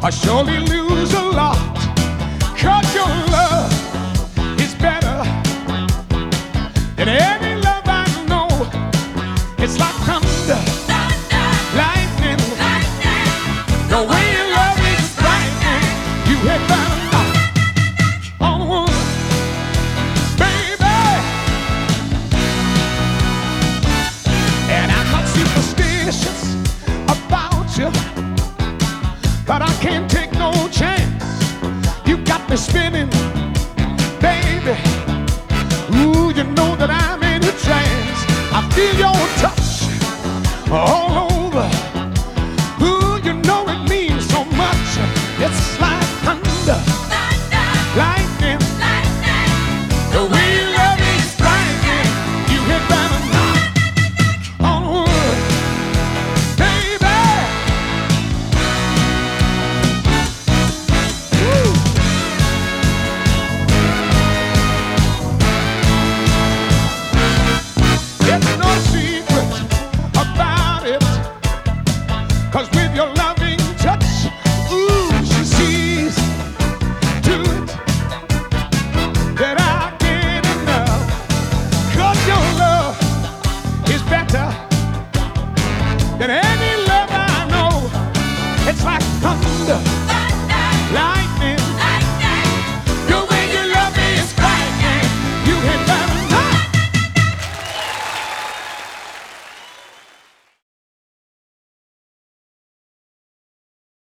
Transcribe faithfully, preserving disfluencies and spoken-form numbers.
I surely lose a lot. 'Cause your love is better than any love I know. It's like thunder, lightning, the way your love is frightening. You hit better not on one, baby. And I'm not superstitious about you, but I can't take no chance. You got me spinning, baby. Ooh, you know that I'm in a trance. I feel your touch all over. Ooh, you know it means so much. It's like thunder, lightning, the way you love is frightening. You hit better not on wood, baby. Woo. It's no secret about it, 'cause with your loving touch, ooh, she sees to it that I get enough. 'Cause your love is better than any love I know. It's like thunder,